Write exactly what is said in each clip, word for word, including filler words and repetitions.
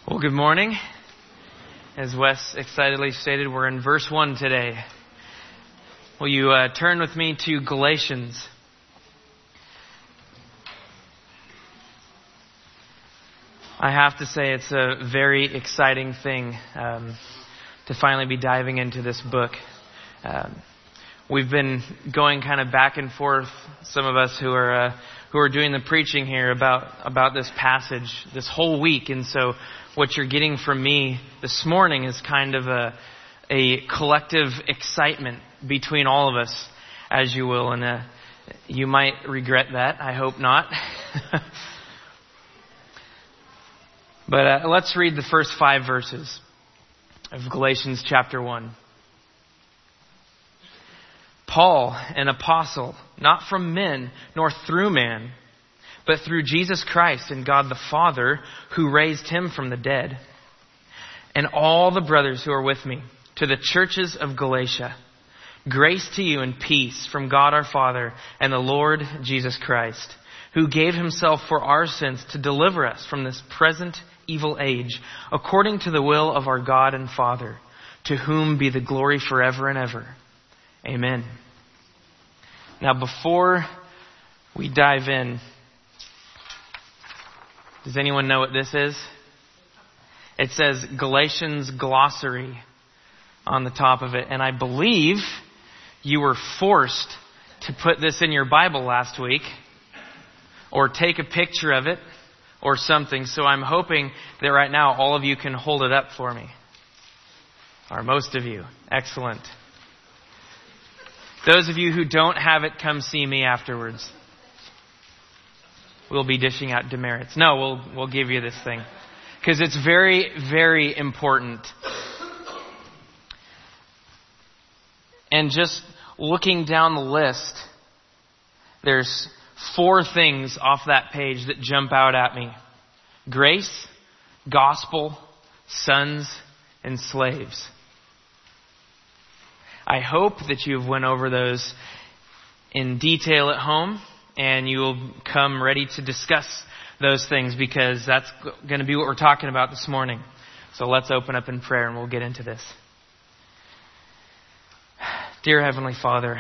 Well, good morning. As Wes excitedly stated, we're in verse one today. Will you uh, turn with me to Galatians? I have to say it's a very exciting thing um, to finally be diving into this book. Um, we've been going kind of back and forth, some of us who are uh, who are doing the preaching here about, about this passage this whole week. And so what you're getting from me this morning is kind of a, a collective excitement between all of us, as you will. And uh, you might regret that. I hope not. But uh, let's read the first five verses of Galatians chapter one. Paul, an apostle, not from men nor through man, but through Jesus Christ and God the Father, who raised him from the dead, and all the brothers who are with me, to the churches of Galatia. Grace to you and peace from God our Father and the Lord Jesus Christ, who gave himself for our sins to deliver us from this present evil age, according to the will of our God and Father, to whom be the glory forever and ever. Amen. Now, before we dive in, does anyone know what this is? It says Galatians Glossary on the top of it. And I believe you were forced to put this in your Bible last week or take a picture of it or something. So I'm hoping that right now all of you can hold it up for me. Or most of you. Excellent. Those of you who don't have it, come see me afterwards. We'll be dishing out demerits. No, we'll we'll give you this thing. Because it's very, very important. And just looking down the list, there's four things off that page that jump out at me. Grace, gospel, sons, and slaves. I hope that you've went over those in detail at home and you will come ready to discuss those things, because that's going to be what we're talking about this morning. So let's open up in prayer and we'll get into this. Dear Heavenly Father,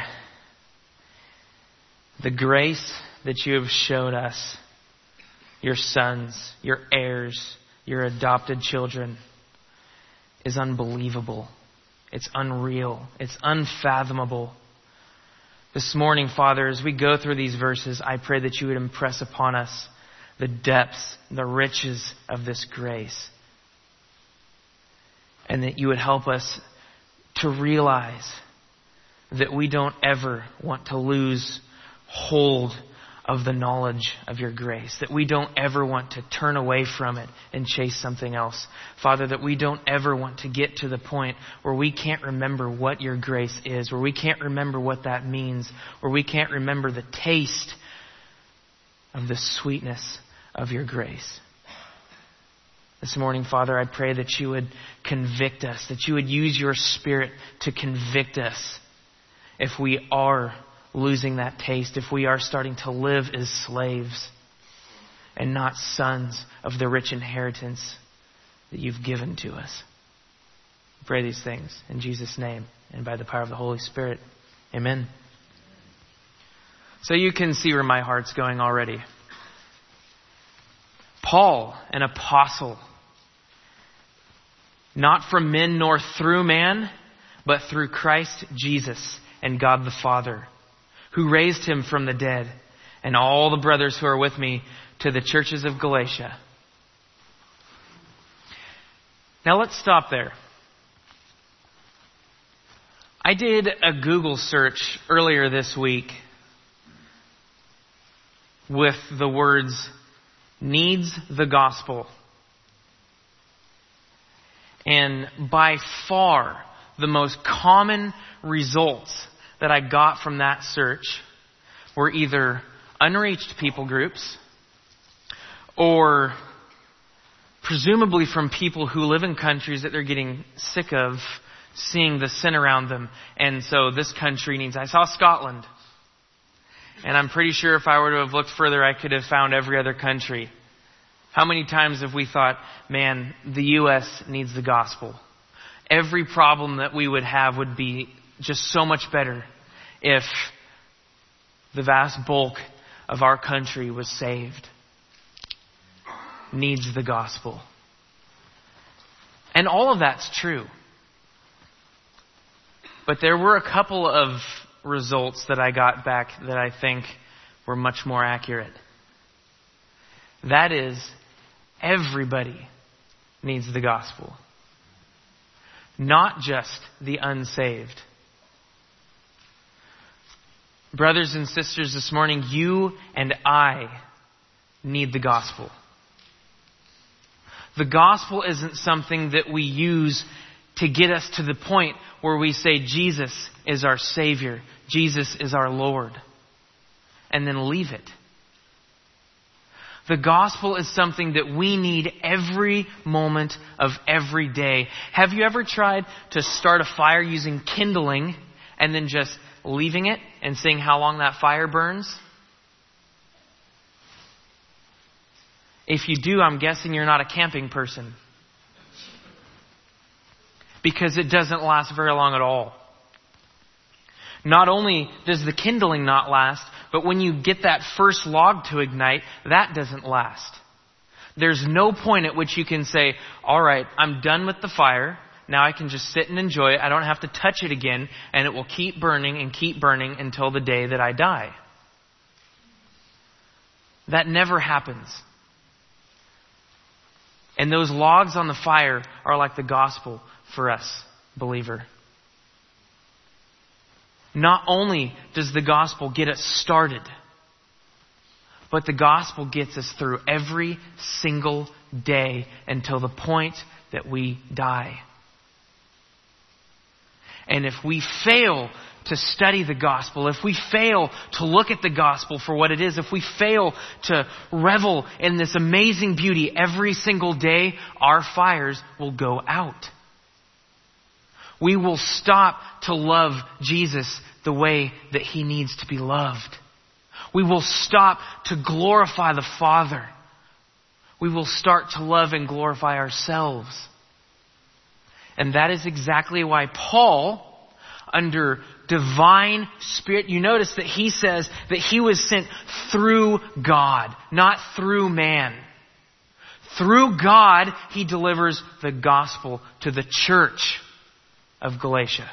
the grace that you have showed us, your sons, your heirs, your adopted children, is unbelievable. It's unreal. It's unfathomable. This morning, Father, as we go through these verses, I pray that you would impress upon us the depths, the riches of this grace. And that you would help us to realize that we don't ever want to lose hold of the knowledge of your grace. That we don't ever want to turn away from it and chase something else. Father, that we don't ever want to get to the point where we can't remember what your grace is, where we can't remember what that means, where we can't remember the taste of the sweetness of your grace. This morning, Father, I pray that you would convict us, that you would use your Spirit to convict us if we are losing that taste, if we are starting to live as slaves and not sons of the rich inheritance that you've given to us. I pray these things in Jesus' name and by the power of the Holy Spirit. Amen. So you can see where my heart's going already. Paul, an apostle, not from men nor through man, but through Christ Jesus and God the Father, who raised him from the dead, and all the brothers who are with me, to the churches of Galatia. Now let's stop there. I did a Google search earlier this week with the words, needs the gospel. And by far, the most common results that I got from that search were either unreached people groups or presumably from people who live in countries that they're getting sick of seeing the sin around them. And so this country needs... I saw Scotland. And I'm pretty sure if I were to have looked further, I could have found every other country How many times have we thought, man, the U S needs the gospel? Every problem that we would have would be just so much better if the vast bulk of our country was saved. Needs the gospel. And all of that's true. But there were a couple of results that I got back that I think were much more accurate. That is, everybody needs the gospel. Not just the unsaved. Brothers and sisters, this morning, you and I need the gospel. The gospel isn't something that we use to get us to the point where we say Jesus is our Savior, Jesus is our Lord, and then leave it. The gospel is something that we need every moment of every day. Have you ever tried to start a fire using kindling and then just leaving it and seeing how long that fire burns? If you do, I'm guessing you're not a camping person. Because it doesn't last very long at all. Not only does the kindling not last, but when you get that first log to ignite, that doesn't last. There's no point at which you can say, all right, I'm done with the fire. Now I can just sit and enjoy it. I don't have to touch it again. And it will keep burning and keep burning until the day that I die. That never happens. And those logs on the fire are like the gospel for us, believer. Not only does the gospel get us started, but the gospel gets us through every single day until the point that we die. And if we fail to study the gospel, if we fail to look at the gospel for what it is, if we fail to revel in this amazing beauty every single day, our fires will go out. We will stop to love Jesus the way that He needs to be loved. We will stop to glorify the Father. We will start to love and glorify ourselves. And that is exactly why Paul, under divine Spirit, you notice that he says that he was sent through God, not through man. Through God, he delivers the gospel to the church of Galatia.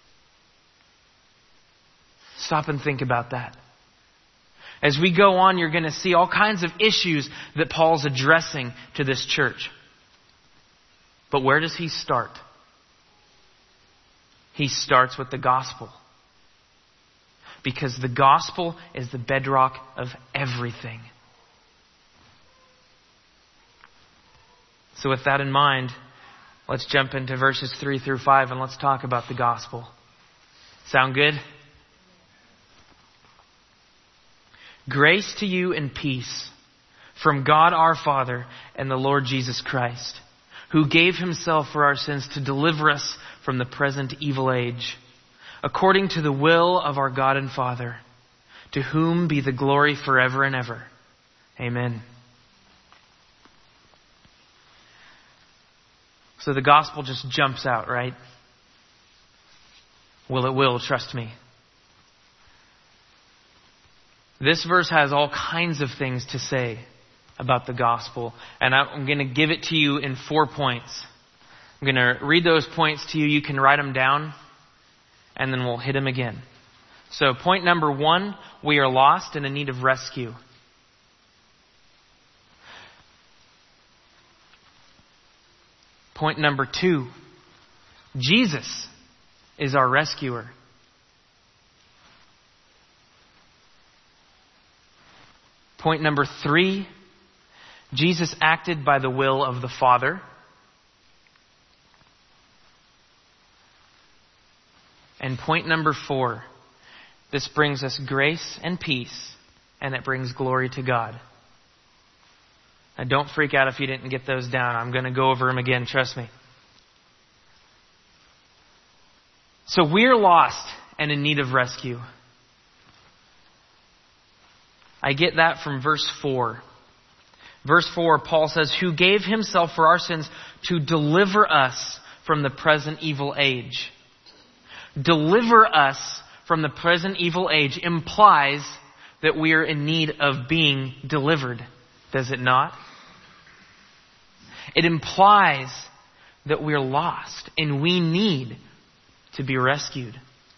Stop and think about that. As we go on, you're going to see all kinds of issues that Paul's addressing to this church. But where does he start? He starts with the gospel. Because the gospel is the bedrock of everything. So with that in mind, let's jump into verses three through five and let's talk about the gospel. Sound good? Grace to you and peace from God our Father and the Lord Jesus Christ, who gave Himself for our sins to deliver us from the present evil age, according to the will of our God and Father, to whom be the glory forever and ever. Amen. So the gospel just jumps out, right? Well, it will, trust me. This verse has all kinds of things to say about the gospel, and I'm going to give it to you in four points. I'm going to read those points to you. You can write them down, and then we'll hit them again. So point number one, we are lost and in need of rescue. Point number two, Jesus is our rescuer. Point number three, Jesus acted by the will of the Father. And point number four, this brings us grace and peace, and it brings glory to God. Now don't freak out if you didn't get those down. I'm going to go over them again, trust me. So we're lost and in need of rescue. I get that from verse four. Verse four, Paul says, who gave himself for our sins to deliver us from the present evil age. Deliver us from the present evil age implies that we are in need of being delivered, does it not? It implies that we're lost and we need to be rescued.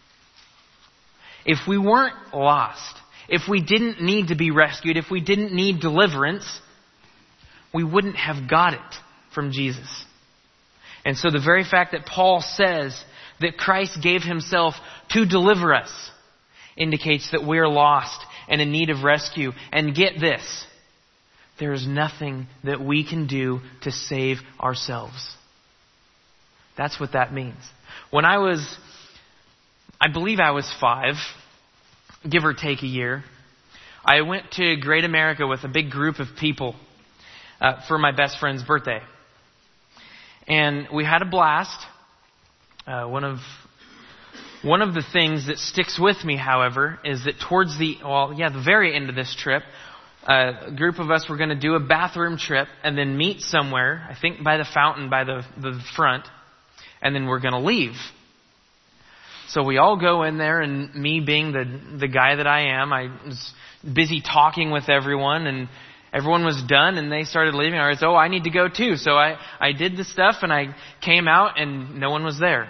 If we weren't lost, if we didn't need to be rescued, if we didn't need deliverance, we wouldn't have got it from Jesus. And so the very fact that Paul says that Christ gave himself to deliver us indicates that we're lost and in need of rescue. And get this, there is nothing that we can do to save ourselves. That's what that means. When I was, I believe I was five, give or take a year, I went to Great America with a big group of people uh, for my best friend's birthday. And we had a blast. Uh, one of one of the things that sticks with me, however, is that towards the, well, yeah, the very end of this trip, uh, a group of us were going to do a bathroom trip and then meet somewhere, I think by the fountain, by the, the front, and then we're going to leave. So we all go in there, and me being the the guy that I am, I was busy talking with everyone, and everyone was done, and they started leaving. I was, oh, I need to go too. So I, I did the stuff, and I came out, and no one was there.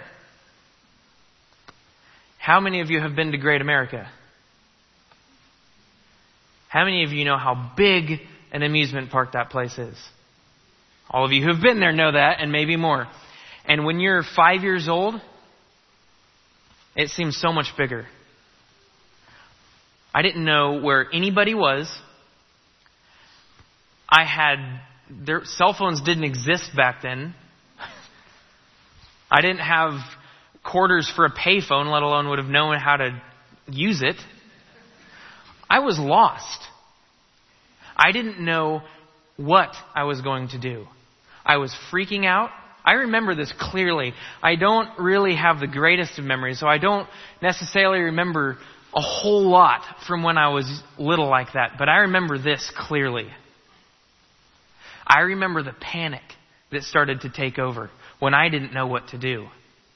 How many of you have been to Great America? How many of you know how big an amusement park that place is? All of you who have been there know that, and maybe more. And when you're five years old, it seems so much bigger. I didn't know where anybody was. I had, their cell phones didn't exist back then. I didn't have quarters for a payphone, let alone would have known how to use it. I was lost. I didn't know what I was going to do. I was freaking out. I remember this clearly. I don't really have the greatest of memories, so I don't necessarily remember a whole lot from when I was little like that. But I remember this clearly. I remember the panic that started to take over when I didn't know what to do.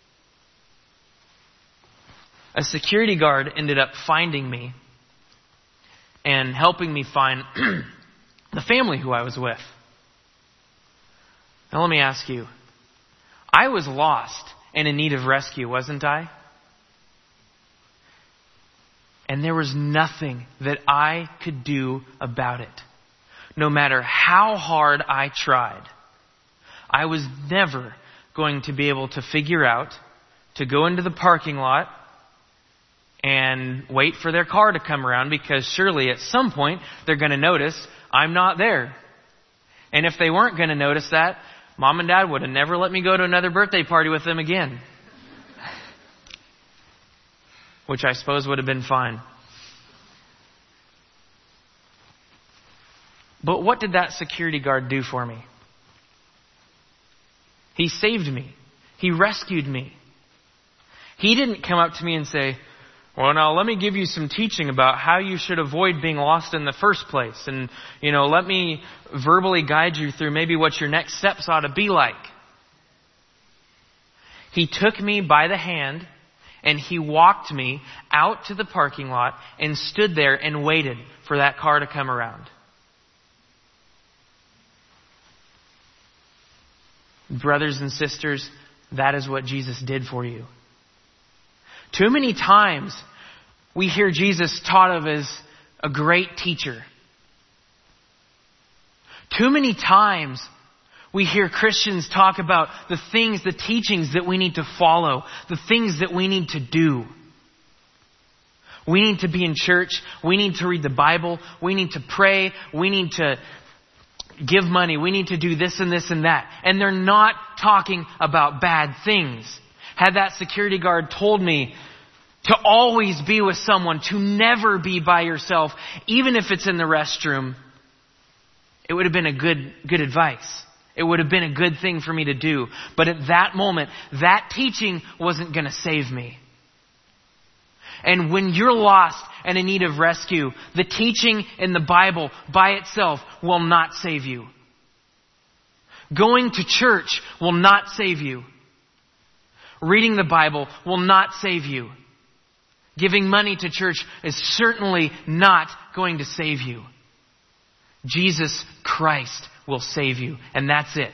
A security guard ended up finding me and helping me find the family who I was with. Now let me ask you, I was lost and in need of rescue, wasn't I? And there was nothing that I could do about it. No matter how hard I tried, I was never going to be able to figure out to go into the parking lot and wait for their car to come around, because surely at some point they're going to notice I'm not there. And if they weren't going to notice that, Mom and Dad would have never let me go to another birthday party with them again. Which I suppose would have been fine. But what did that security guard do for me? He saved me. He rescued me. He didn't come up to me and say, well, now let me give you some teaching about how you should avoid being lost in the first place. And, you know, let me verbally guide you through maybe what your next steps ought to be like. He took me by the hand and he walked me out to the parking lot and stood there and waited for that car to come around. Brothers and sisters, that is what Jesus did for you. Too many times we hear Jesus taught of as a great teacher. Too many times we hear Christians talk about the things, the teachings that we need to follow, the things that we need to do. We need to be in church. We need to read the Bible. We need to pray. We need to give money. We need to do this and this and that. And they're not talking about bad things. Had that security guard told me to always be with someone, to never be by yourself, even if it's in the restroom, it would have been a good, good advice. It would have been a good thing for me to do. But at that moment, that teaching wasn't going to save me. And when you're lost and in need of rescue, the teaching in the Bible by itself will not save you. Going to church will not save you. Reading the Bible will not save you. Giving money to church is certainly not going to save you. Jesus Christ will save you, and that's it.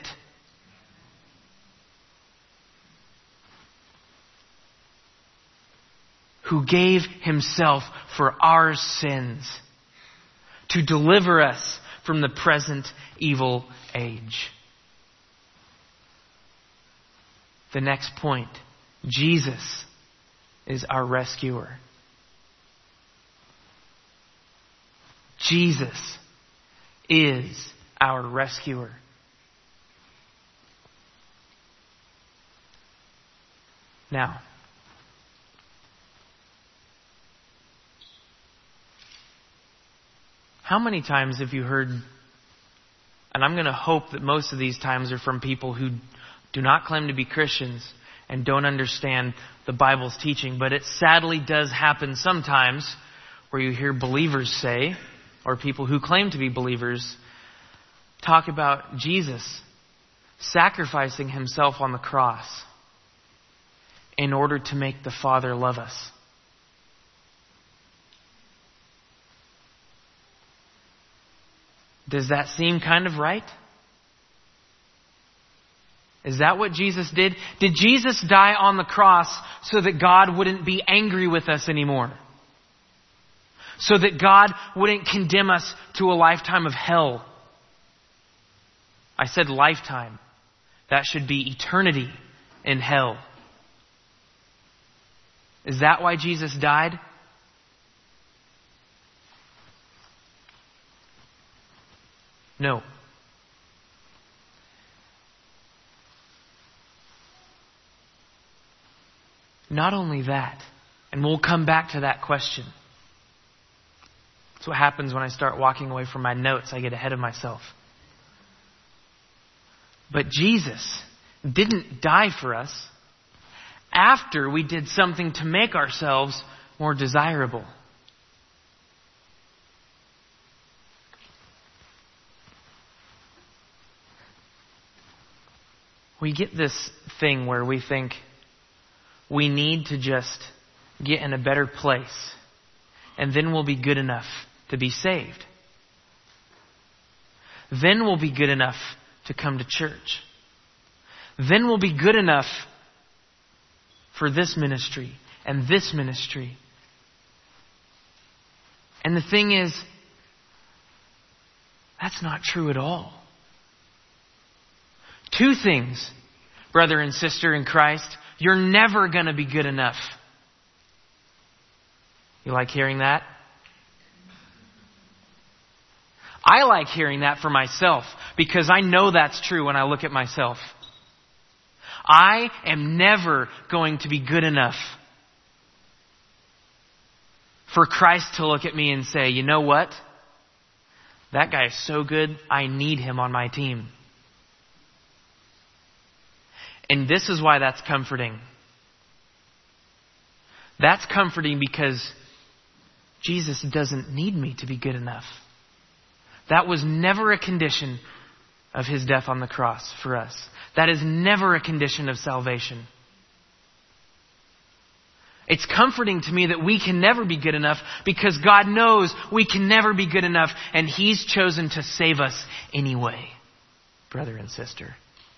Who gave himself for our sins to deliver us from the present evil age. The next point, Jesus is our rescuer. Jesus is our rescuer. Now, how many times have you heard, and I'm going to hope that most of these times are from people who do not claim to be Christians and don't understand the Bible's teaching, but it sadly does happen sometimes where you hear believers say, or people who claim to be believers, talk about Jesus sacrificing himself on the cross in order to make the Father love us. Does that seem kind of right? Is that what Jesus did? Did Jesus die on the cross so that God wouldn't be angry with us anymore? So that God wouldn't condemn us to a lifetime of hell? I said lifetime. That should be eternity in hell. Is that why Jesus died? No. Not only that, and we'll come back to that question. That's what happens when I start walking away from my notes. I get ahead of myself. But Jesus didn't die for us after we did something to make ourselves more desirable. We get this thing where we think we need to just get in a better place, and then we'll be good enough to be saved. Then we'll be good enough to come to church. Then we'll be good enough for this ministry and this ministry. And the thing is, that's not true at all. Two things, brother and sister in Christ. You're never going to be good enough. You like hearing that? I like hearing that for myself because I know that's true when I look at myself. I am never going to be good enough for Christ to look at me and say, you know what? That guy is so good, I need him on my team. And this is why that's comforting. That's comforting because Jesus doesn't need me to be good enough. That was never a condition of his death on the cross for us. That is never a condition of salvation. It's comforting to me that we can never be good enough because God knows we can never be good enough, and he's chosen to save us anyway, brother and sister.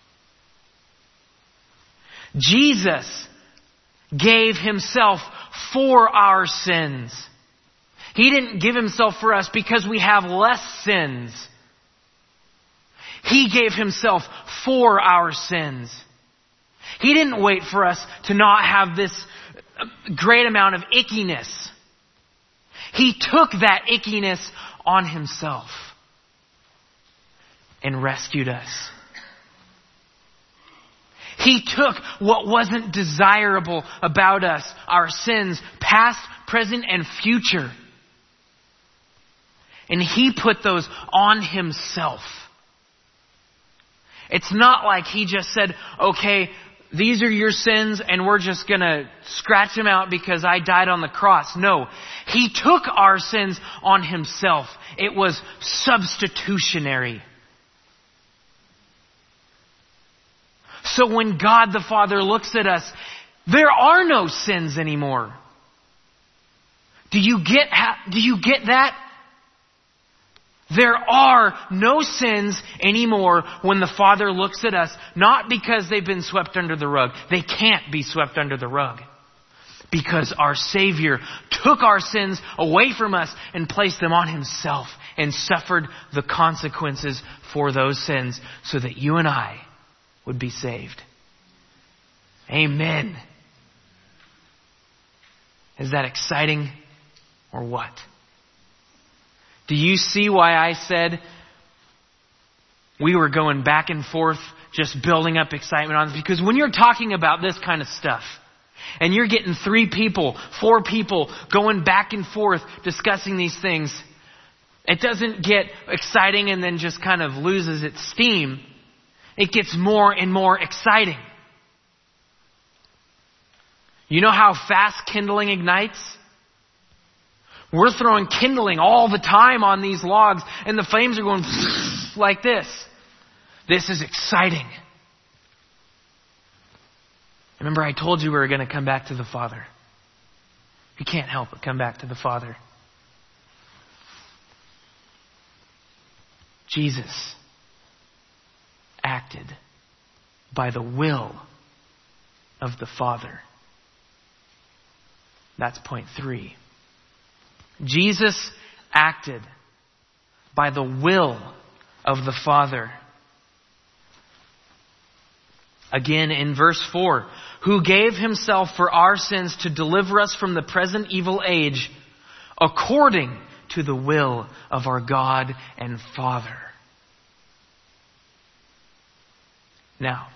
Jesus gave himself for our sins. He didn't give himself for us because we have less sins. He gave himself for our sins. He didn't wait for us to not have this great amount of ickiness. He took that ickiness on himself and rescued us. He took what wasn't desirable about us, our sins, past, present, and future. And he put those on himself. It's not like he just said, okay, these are your sins and we're just going to scratch them out because I died on the cross. No, He took our sins on Himself. It was substitutionary. So when God the Father looks at us, there are no sins anymore. Do you get, do you get that? There are no sins anymore when the Father looks at us, not because they've been swept under the rug. They can't be swept under the rug. Because our Savior took our sins away from us and placed them on Himself and suffered the consequences for those sins so that you and I would be saved. Amen. Is that exciting or what? Do you see why I said we were going back and forth, just building up excitement on this? Because when you're talking about this kind of stuff, and you're getting three people, four people going back and forth discussing these things, it doesn't get exciting and then just kind of loses its steam. It gets more and more exciting. You know how fast kindling ignites? We're throwing kindling all the time on these logs and the flames are going like this. This is exciting. Remember, I told you we were going to come back to the Father. You can't help but come back to the Father. Jesus acted by the will of the Father. That's point three. Jesus acted by the will of the Father. Again in verse four, who gave Himself for our sins to deliver us from the present evil age, according to the will of our God and Father. Now,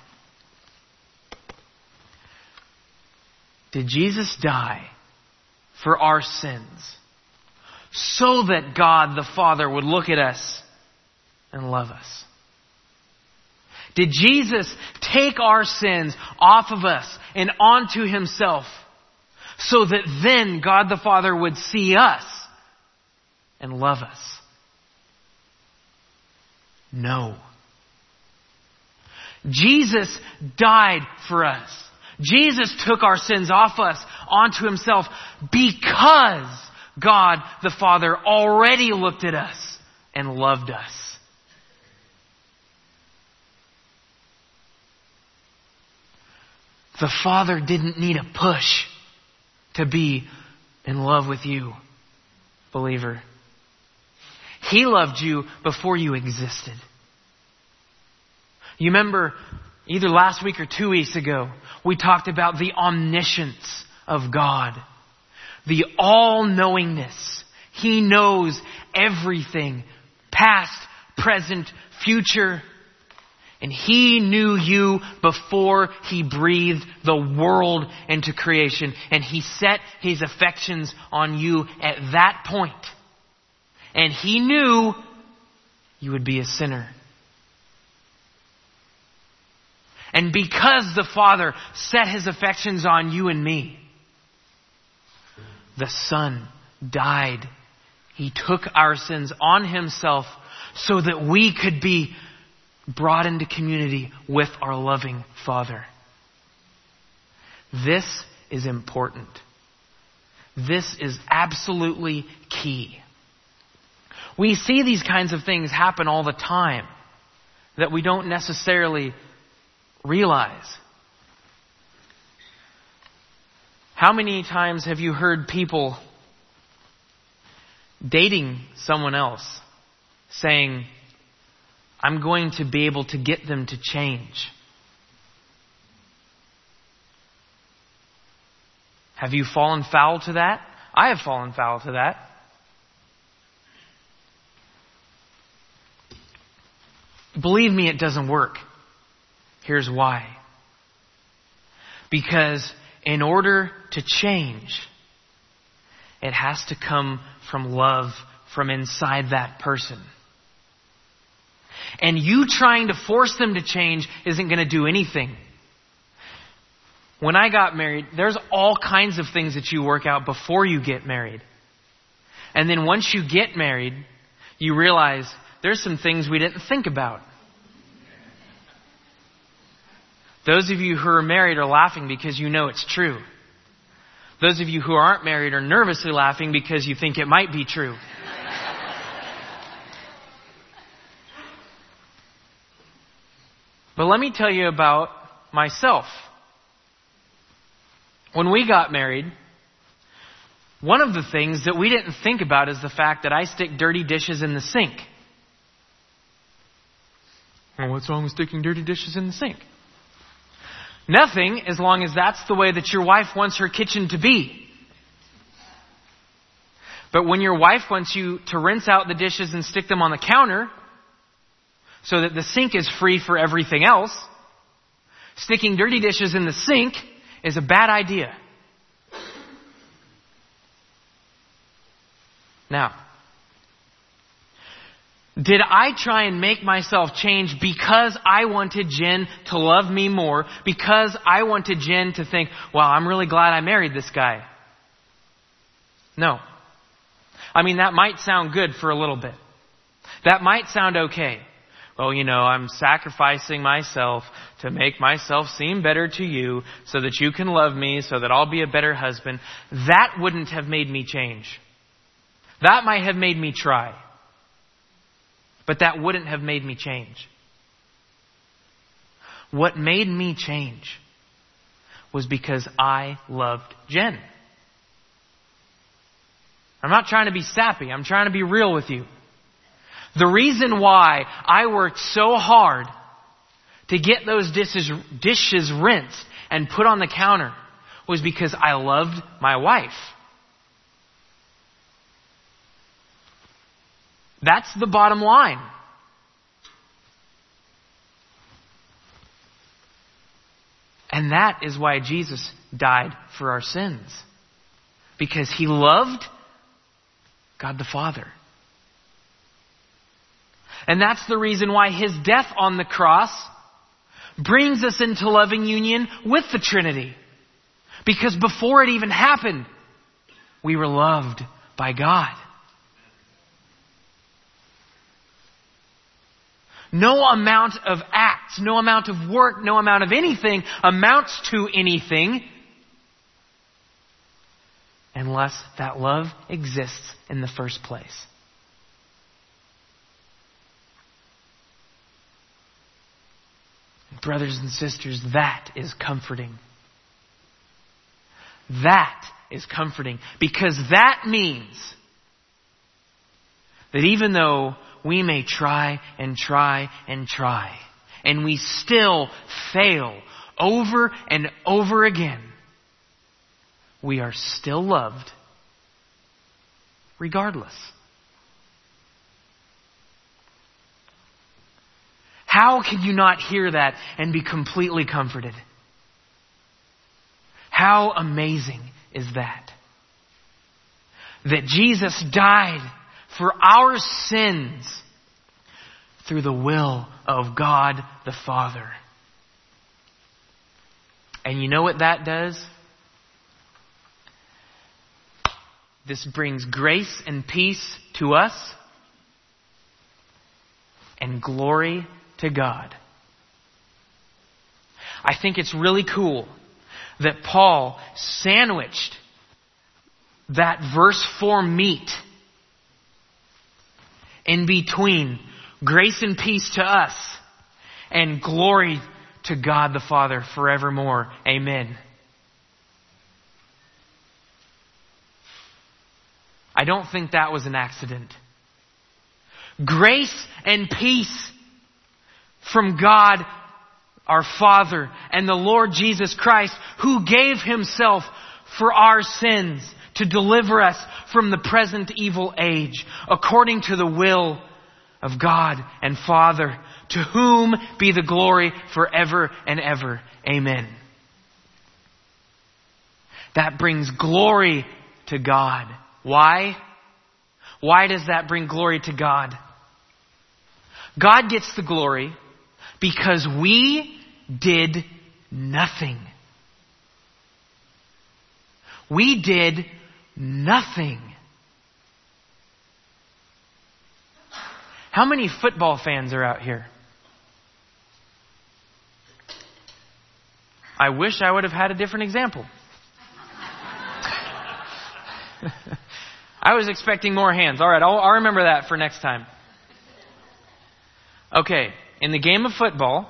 did Jesus die for our sins so that God the Father would look at us and love us? Did Jesus take our sins off of us and onto Himself so that then God the Father would see us and love us? No. Jesus died for us. Jesus took our sins off us onto Himself because God the Father already looked at us and loved us. The Father didn't need a push to be in love with you, believer. He loved you before you existed. You remember either last week or two weeks ago, we talked about the omniscience of God. The all-knowingness. He knows everything. Past, present, future. And He knew you before He breathed the world into creation. And He set His affections on you at that point. And He knew you would be a sinner. And because the Father set His affections on you and me, the Son died. He took our sins on Himself so that we could be brought into community with our loving Father. This is important. This is absolutely key. We see these kinds of things happen all the time that we don't necessarily realize. How many times have you heard people dating someone else saying, I'm going to be able to get them to change? Have you fallen foul to that? I have fallen foul to that. Believe me, it doesn't work. Here's why. Because in order to change, it has to come from love from inside that person. And you trying to force them to change isn't going to do anything. when I got married, there's all kinds of things that you work out before you get married. And then once you get married, you realize there's some things we didn't think about. Those of you who are married are laughing because you know it's true. Those of you who aren't married are nervously laughing because you think it might be true. But let me tell you about myself. When we got married, one of the things that we didn't think about is the fact that I stick dirty dishes in the sink. Well, what's wrong with sticking dirty dishes in the sink? Nothing, as long as that's the way that your wife wants her kitchen to be. But when your wife wants you to rinse out the dishes and stick them on the counter so that the sink is free for everything else, sticking dirty dishes in the sink is a bad idea. Now, did I try and make myself change because I wanted Jen to love me more? Because I wanted Jen to think, wow, I'm really glad I married this guy? No. I mean, that might sound good for a little bit. That might sound okay. Well, you know, I'm sacrificing myself to make myself seem better to you so that you can love me, so that I'll be a better husband. That wouldn't have made me change. That might have made me try. But that wouldn't have made me change. What made me change was because I loved Jen. I'm not trying to be sappy. I'm trying to be real with you. The reason why I worked so hard to get those dishes, dishes rinsed and put on the counter was because I loved my wife. That's the bottom line. And that is why Jesus died for our sins. Because He loved God the Father. And that's the reason why His death on the cross brings us into loving union with the Trinity. Because before it even happened, we were loved by God. No amount of acts, no amount of work, no amount of anything amounts to anything unless that love exists in the first place. Brothers and sisters, that is comforting. That is comforting because that means that even though we may try and try and try, and we still fail over and over again, we are still loved regardless. How can you not hear that and be completely comforted? How amazing is that? That Jesus died for our sins through the will of God the Father. And you know what that does? This brings grace and peace to us and glory to God. I think it's really cool that Paul sandwiched that verse four meat in between grace and peace to us and glory to God the Father forevermore. Amen. I don't think that was an accident. Grace and peace from God our Father and the Lord Jesus Christ, who gave Himself for our sins to deliver us from the present evil age, according to the will of God and Father, to whom be the glory forever and ever. Amen. That brings glory to God. Why? Why does that bring glory to God? God gets the glory because we did nothing. We did nothing. How many football fans are out here? I wish I would have had a different example. I was expecting more hands. All right, I'll, I'll remember that for next time. Okay, in the game of football,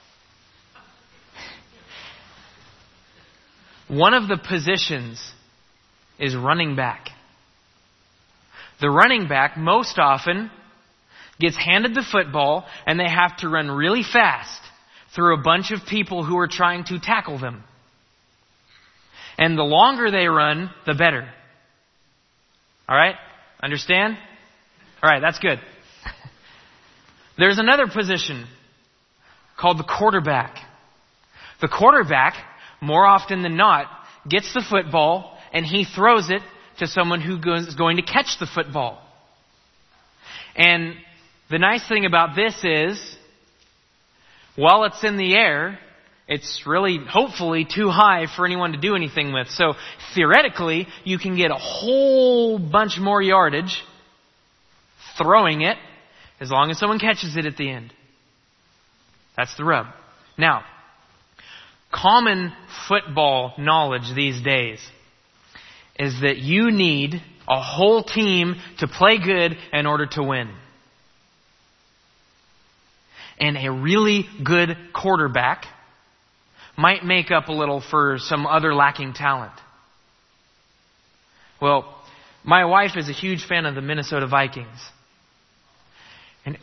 one of the positions is running back. The running back most often gets handed the football and they have to run really fast through a bunch of people who are trying to tackle them. And the longer they run, the better. All right? Understand? All right, that's good. There's another position called the quarterback. The quarterback, more often than not, gets the football and he throws it to someone who is going to catch the football. And the nice thing about this is, while it's in the air, it's really, hopefully, too high for anyone to do anything with. So, theoretically, you can get a whole bunch more yardage throwing it, as long as someone catches it at the end. That's the rub. Now, common football knowledge these days is that you need a whole team to play good in order to win. And a really good quarterback might make up a little for some other lacking talent. Well, my wife is a huge fan of the Minnesota Vikings. And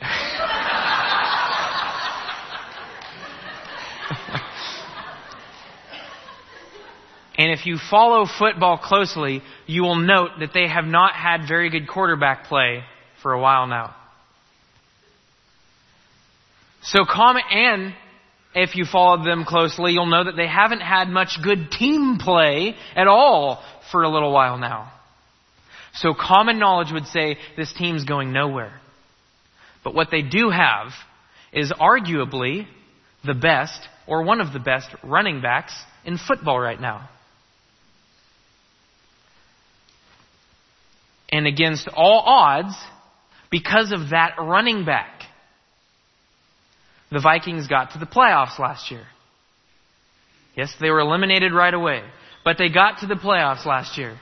And if you follow football closely, you will note that they have not had very good quarterback play for a while now. So common, and if you followed them closely, you'll know that they haven't had much good team play at all for a little while now. So common knowledge would say this team's going nowhere. But what they do have is arguably the best, or one of the best, running backs in football right now. And against all odds, because of that running back, the Vikings got to the playoffs last year. Yes, they were eliminated right away, but they got to the playoffs last year.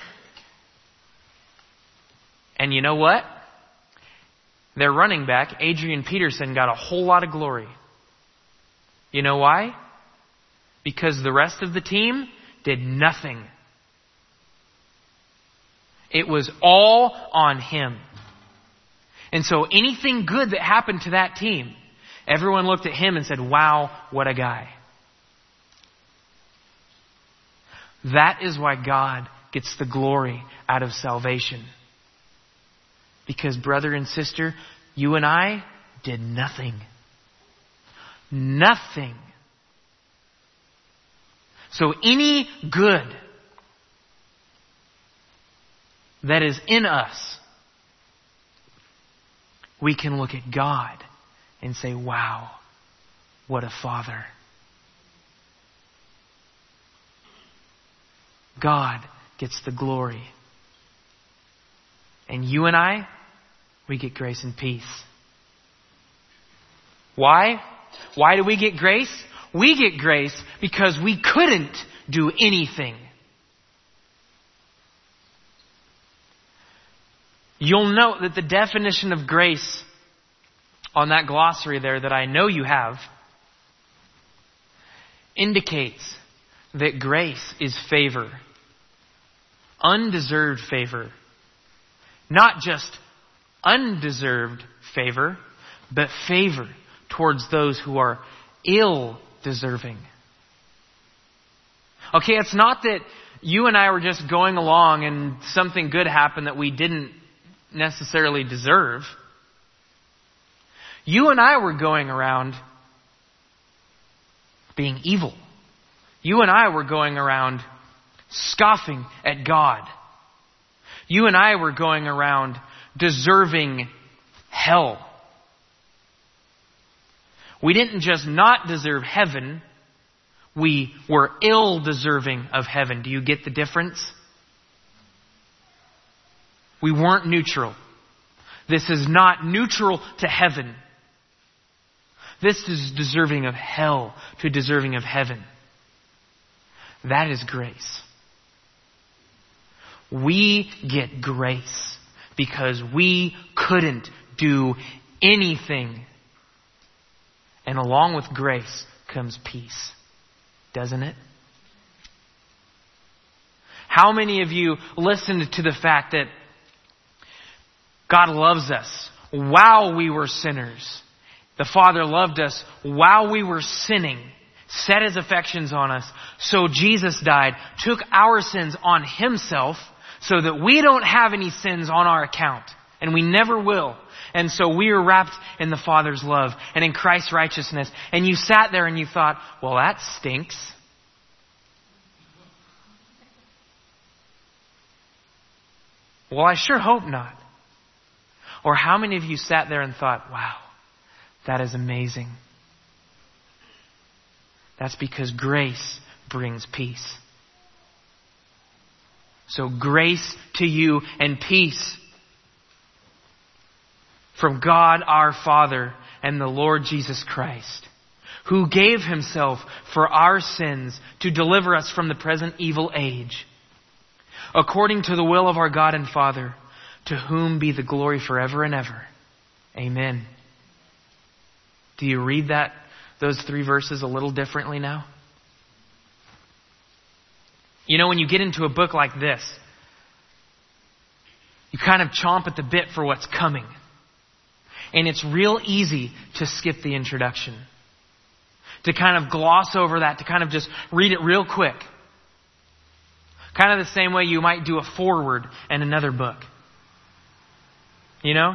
And you know what? Their running back, Adrian Peterson, got a whole lot of glory. You know why? Because the rest of the team did nothing. It was all on him. And so anything good that happened to that team, everyone looked at him and said, wow, what a guy. That is why God gets the glory out of salvation. Because brother and sister, you and I did nothing. Nothing. So any good that is in us, we can look at God and say, wow, what a father. God gets the glory. And you and I, we get grace and peace. Why? Why do we get grace? We get grace because we couldn't do anything. You'll note that the definition of grace on that glossary there that I know you have indicates that grace is favor. Undeserved favor. Not just undeserved favor, but favor towards those who are ill-deserving. Okay, it's not that you and I were just going along and something good happened that we didn't necessarily deserve. You and I were going around being evil. You and I were going around scoffing at God. You and I were going around deserving hell. We didn't just not deserve heaven, we were ill deserving of heaven. Do you get the difference? We weren't neutral. This is not neutral to heaven. This is deserving of hell to deserving of heaven. That is grace. We get grace because we couldn't do anything. And along with grace comes peace. Doesn't it? How many of you listened to the fact that God loves us while we were sinners? The Father loved us while we were sinning, set His affections on us. So Jesus died, took our sins on Himself so that we don't have any sins on our account. And we never will. And so we are wrapped in the Father's love and in Christ's righteousness. And you sat there and you thought, well, that stinks. Well, I sure hope not. Or how many of you sat there and thought, wow, that is amazing. That's because grace brings peace. So grace to you and peace from God our Father and the Lord Jesus Christ, who gave Himself for our sins to deliver us from the present evil age, according to the will of our God and Father, to whom be the glory forever and ever. Amen. Do you read that, those three verses a little differently now? You know, when you get into a book like this, you kind of chomp at the bit for what's coming. And it's real easy to skip the introduction. To kind of gloss over that, to kind of just read it real quick. Kind of the same way you might do a foreword in another book. You know?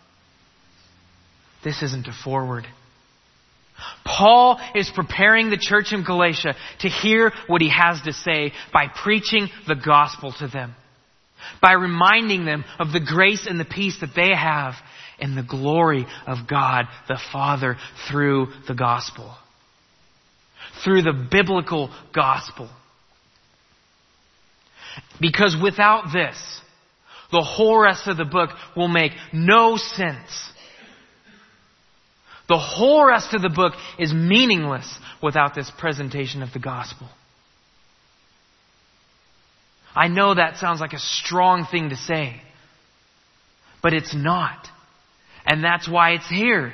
This isn't a foreword. Paul is preparing the church in Galatia to hear what he has to say by preaching the gospel to them. By reminding them of the grace and the peace that they have in the glory of God the Father through the gospel. Through the biblical gospel. Because without this, the whole rest of the book will make no sense. The whole rest of the book is meaningless without this presentation of the gospel. I know that sounds like a strong thing to say, but it's not. And that's why it's here.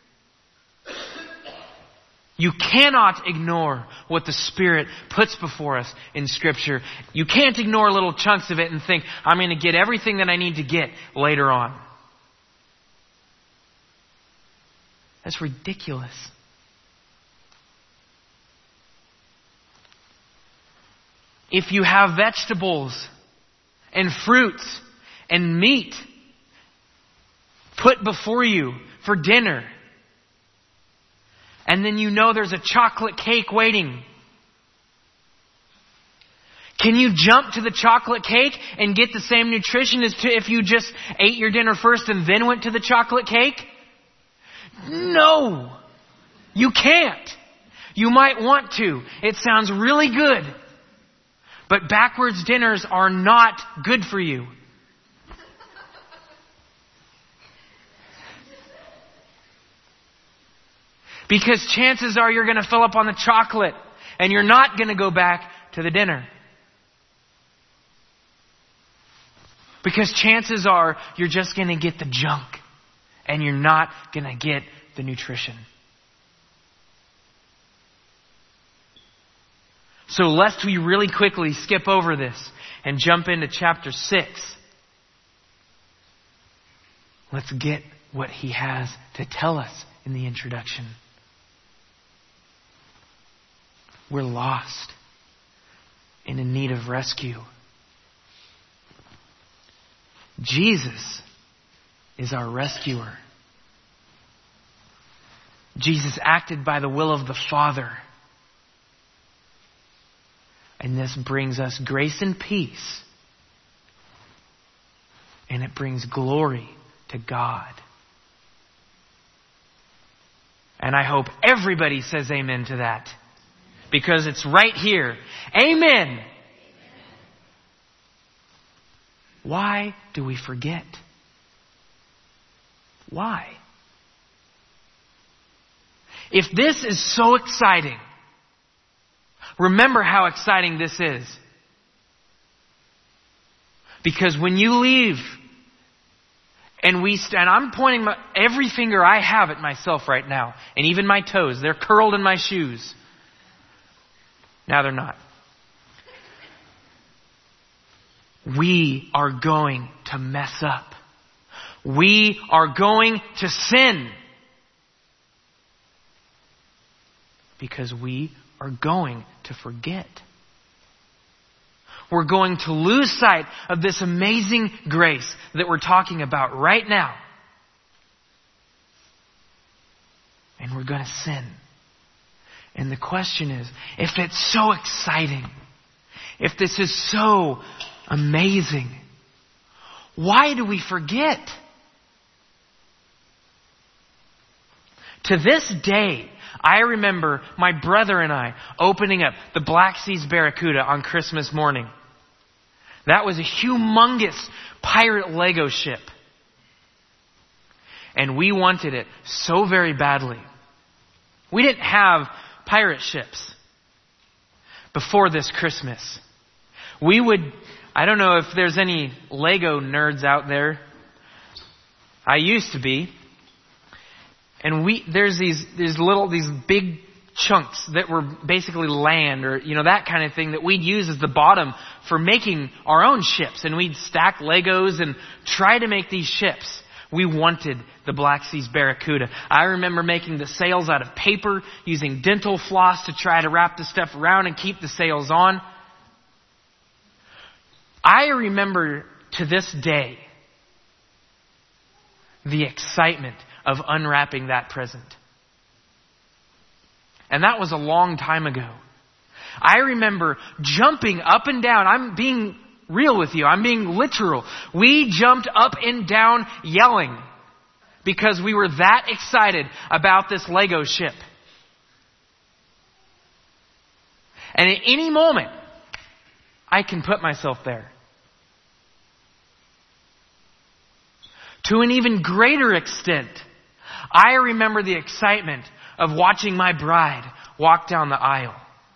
You cannot ignore what the Spirit puts before us in Scripture. You can't ignore little chunks of it and think, I'm going to get everything that I need to get later on. That's ridiculous. If you have vegetables and fruits and meat put before you for dinner, and then you know there's a chocolate cake waiting, can you jump to the chocolate cake and get the same nutrition as to if you just ate your dinner first and then went to the chocolate cake? No, you can't. You might want to. It sounds really good. But backwards dinners are not good for you. Because chances are you're going to fill up on the chocolate and you're not going to go back to the dinner. Because chances are you're just going to get the junk and you're not going to get the nutrition. So lest we really quickly skip over this and jump into chapter six, let's get what he has to tell us in the introduction. We're lost and in need of rescue. Jesus is our rescuer. Jesus acted by the will of the Father. And this brings us grace and peace. And it brings glory to God. And I hope everybody says amen to that. because it's right here. Amen. Why do we forget? Why? If this is so exciting, remember how exciting this is. Because when you leave, and we st- and I'm pointing my, every finger I have at myself right now, and even my toes, they're curled in my shoes. Now they're not. We are going to mess up. We are going to sin. Because we are going to forget. We're going to lose sight of this amazing grace that we're talking about right now. And we're going to sin. And the question is, if it's so exciting, if this is so amazing, why do we forget? To this day, I remember my brother and I opening up the Black Seas Barracuda on Christmas morning. That was a humongous pirate Lego ship. And we wanted it so very badly. We didn't have pirate ships before this Christmas. We would, I don't know if there's any Lego nerds out there. I used to be. And we, there's these, these little, these big chunks that were basically land or, you know, that kind of thing that we'd use as the bottom for making our own ships. And we'd stack Legos and try to make these ships. We wanted the Black Seas Barracuda. I remember making the sails out of paper, using dental floss to try to wrap the stuff around and keep the sails on. I remember to this day the excitement of unwrapping that present. And that was a long time ago. I remember jumping up and down. I'm being real with you. I'm being literal. We jumped up and down yelling because we were that excited about this Lego ship. And at any moment, I can put myself there. To an even greater extent, I remember the excitement of watching my bride walk down the aisle.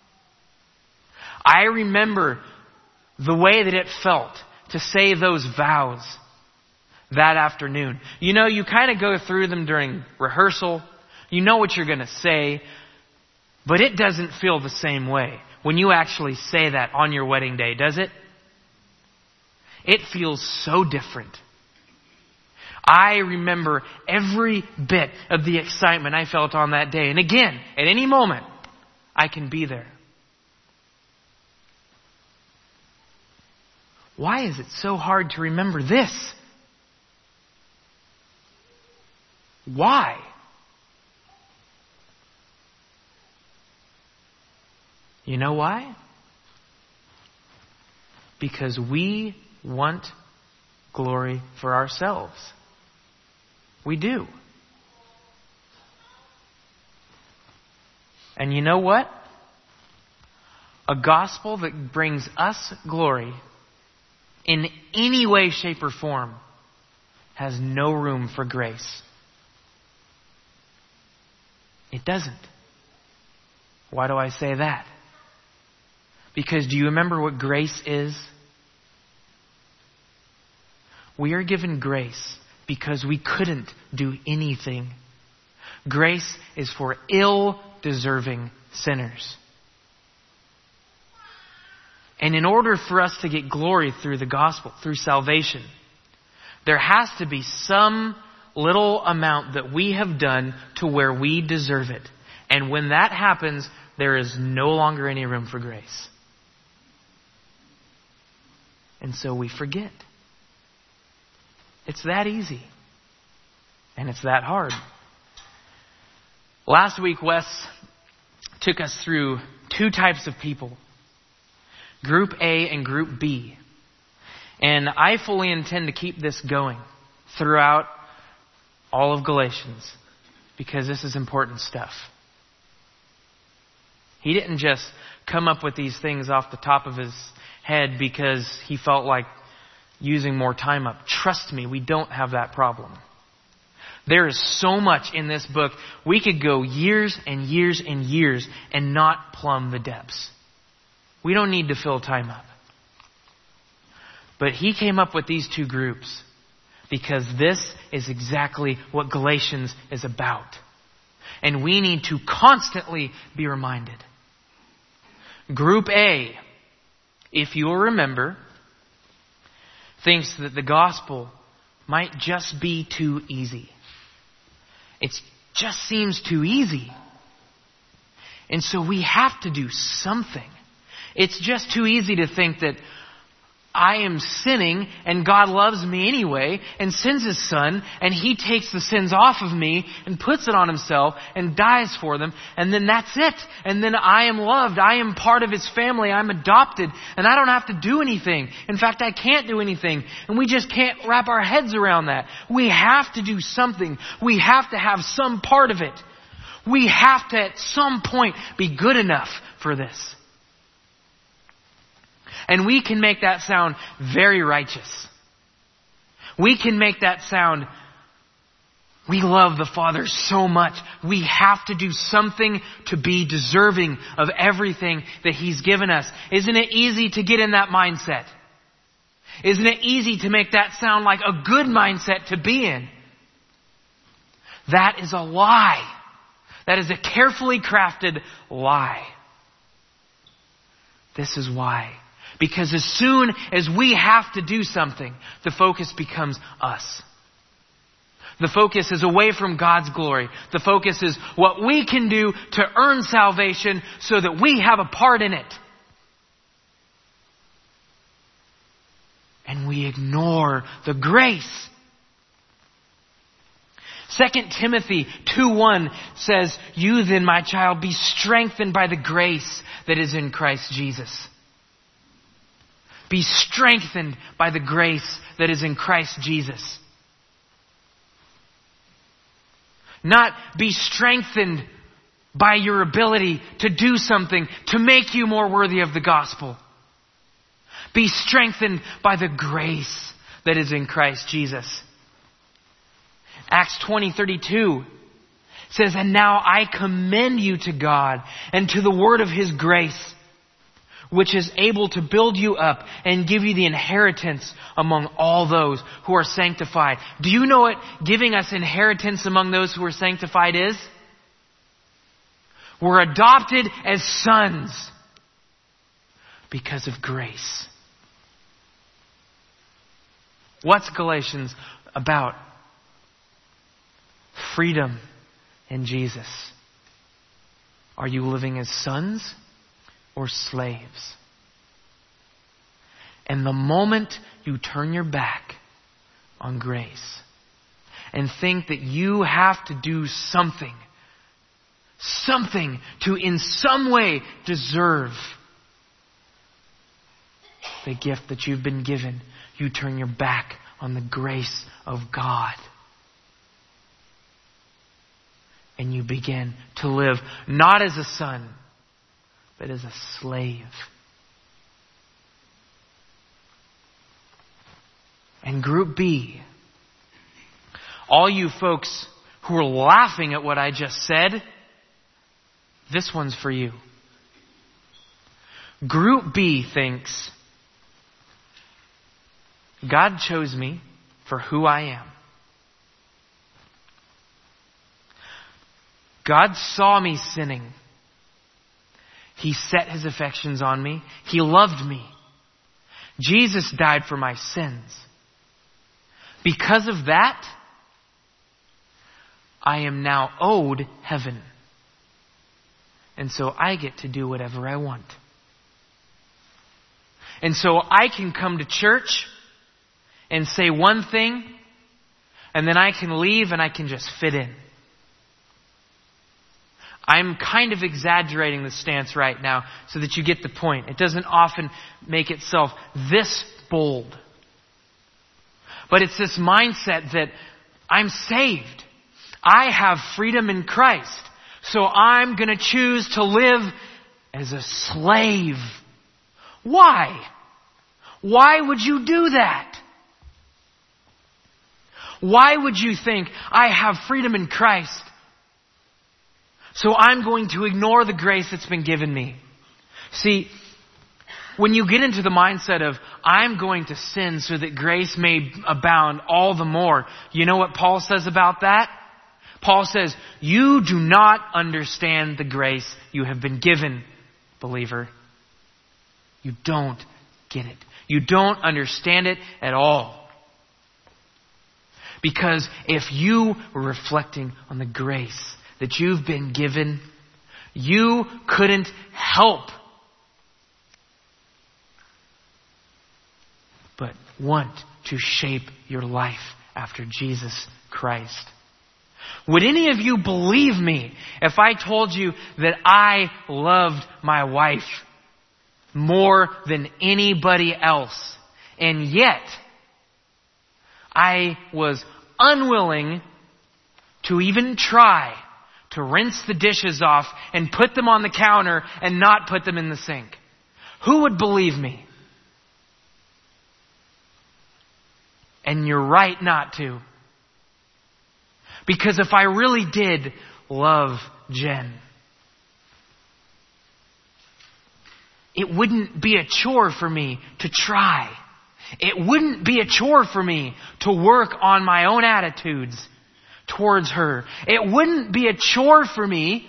I remember the way that it felt to say those vows that afternoon. You know, you kind of go through them during rehearsal. You know what you're going to say. But it doesn't feel the same way when you actually say that on your wedding day, does it? It feels so different. I remember every bit of the excitement I felt on that day. And again, at any moment, I can be there. Why is it so hard to remember this? Why? You know why? Because we want glory for ourselves. We do. And you know what? A gospel that brings us glory in any way, shape, or form has no room for grace. It doesn't. Why do I say that? Because do you remember what grace is? We are given grace because we couldn't do anything. Grace is for ill-deserving sinners. And in order for us to get glory through the gospel, through salvation, there has to be some little amount that we have done to where we deserve it. And when that happens, there is no longer any room for grace. And so we forget. It's that easy. And it's that hard. Last week, Wes took us through two types of people. Group A and Group B. And I fully intend to keep this going throughout all of Galatians because this is important stuff. He didn't just come up with these things off the top of his head because he felt like using more time up. Trust me, we don't have that problem. There is so much in this book. We could go years and years and years and not plumb the depths. We don't need to fill time up. But he came up with these two groups because this is exactly what Galatians is about. And we need to constantly be reminded. Group A, if you'll remember, thinks that the gospel might just be too easy. It just seems too easy. And so we have to do something. It's just too easy to think that I am sinning and God loves me anyway and sends His Son and He takes the sins off of me and puts it on Himself and dies for them, and then that's it. And then I am loved. I am part of His family. I'm adopted and I don't have to do anything. In fact, I can't do anything. And we just can't wrap our heads around that. We have to do something. We have to have some part of it. We have to at some point be good enough for this. And we can make that sound very righteous. We can make that sound, we love the Father so much. We have to do something to be deserving of everything that He's given us. Isn't it easy to get in that mindset? Isn't it easy to make that sound like a good mindset to be in? That is a lie. That is a carefully crafted lie. This is why. Because as soon as we have to do something, the focus becomes us. The focus is away from God's glory. The focus is what we can do to earn salvation so that we have a part in it. And we ignore the grace. Second Timothy two one says, "You then, my child, be strengthened by the grace that is in Christ Jesus." Be strengthened by the grace that is in Christ Jesus. Not be strengthened by your ability to do something to make you more worthy of the gospel. Be strengthened by the grace that is in Christ Jesus. Acts twenty thirty-two says, "And now I commend you to God and to the word of His grace, which is able to build you up and give you the inheritance among all those who are sanctified." Do you know what giving us inheritance among those who are sanctified is? We're adopted as sons because of grace. What's Galatians about? Freedom in Jesus. Are you living as sons or slaves? And the moment you turn your back on grace and think that you have to do something, something to in some way deserve the gift that you've been given, you turn your back on the grace of God. And you begin to live not as a son, but as a slave. And group B, all you folks who are laughing at what I just said, this one's for you. Group B thinks, God chose me for who I am. God saw me sinning. He set His affections on me. He loved me. Jesus died for my sins. Because of that, I am now owed heaven. And so I get to do whatever I want. And so I can come to church and say one thing, and then I can leave and I can just fit in. I'm kind of exaggerating the stance right now so that you get the point. It doesn't often make itself this bold. But it's this mindset that I'm saved. I have freedom in Christ. So I'm going to choose to live as a slave. Why? Why would you do that? Why would you think, I have freedom in Christ, so I'm going to ignore the grace that's been given me? See, when you get into the mindset of, I'm going to sin so that grace may abound all the more, you know what Paul says about that? Paul says, you do not understand the grace you have been given, believer. You don't get it. You don't understand it at all. Because if you were reflecting on the grace that you've been given, you couldn't help but want to shape your life after Jesus Christ. Would any of you believe me if I told you that I loved my wife more than anybody else, and yet I was unwilling to even try to rinse the dishes off and put them on the counter and not put them in the sink? Who would believe me? And you're right not to. Because if I really did love Jen, it wouldn't be a chore for me to try. It wouldn't be a chore for me to work on my own attitudes towards her. It wouldn't be a chore for me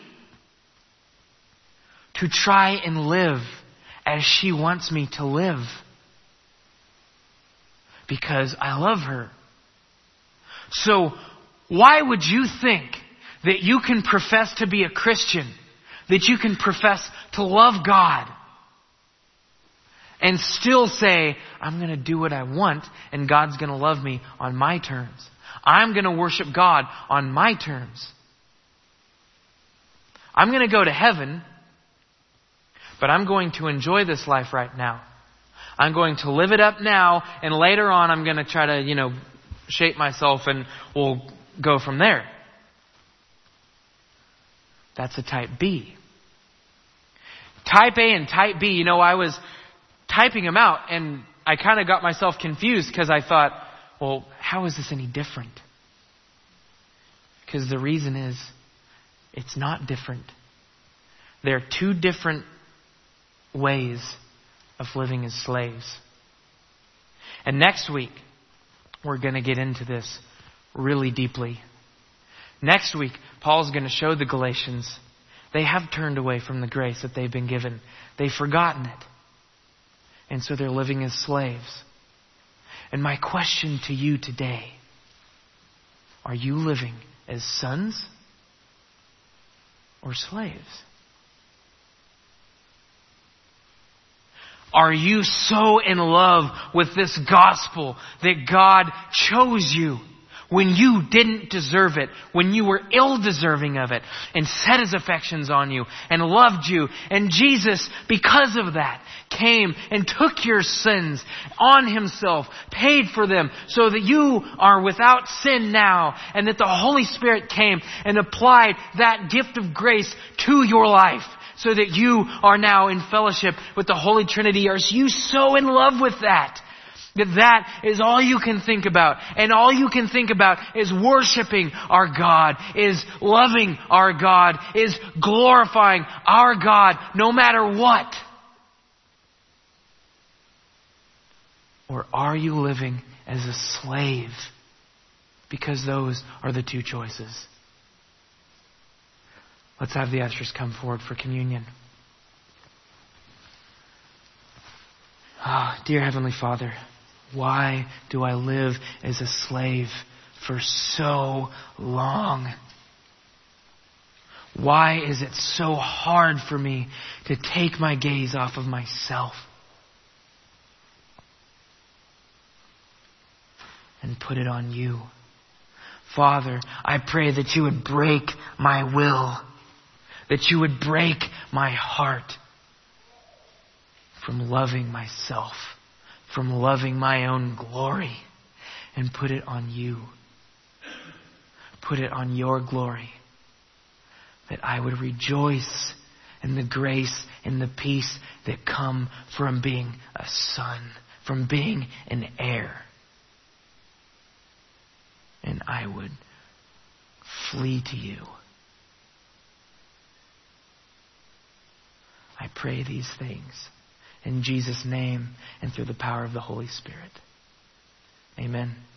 to try and live as she wants me to live. Because I love her. So, why would you think that you can profess to be a Christian, that you can profess to love God, and still say, I'm going to do what I want and God's going to love me on my terms. I'm going to worship God on my terms. I'm going to go to heaven, but I'm going to enjoy this life right now. I'm going to live it up now, and later on I'm going to try to, you know, shape myself and we'll go from there. That's a type B. Type A and type B, you know, I was typing them out and I kind of got myself confused because I thought, well, how is this any different? Because the reason is, it's not different. There are two different ways of living as slaves. And next week, we're going to get into this really deeply. Next week, Paul's going to show the Galatians they have turned away from the grace that they've been given. They've forgotten it. And so they're living as slaves. And my question to you today, are you living as sons or slaves? Are you so in love with this gospel that God chose you when you didn't deserve it, when you were ill-deserving of it, and set His affections on you and loved you? And Jesus, because of that, came and took your sins on Himself, paid for them so that you are without sin now, and that the Holy Spirit came and applied that gift of grace to your life so that you are now in fellowship with the Holy Trinity. Are you so in love with that? That that is all you can think about. And all you can think about is worshiping our God, is loving our God, is glorifying our God no matter what. Or are you living as a slave? Because those are the two choices. Let's have the ushers come forward for communion. Ah, dear Heavenly Father, why do I live as a slave for so long? Why is it so hard for me to take my gaze off of myself and put it on You? Father, I pray that You would break my will, that You would break my heart from loving myself, from loving my own glory, and put it on You. Put it on Your glory, that I would rejoice and the grace and the peace that come from being a son, from being an heir. And I would flee to you. I pray these things in Jesus' name and through the power of the Holy Spirit. Amen.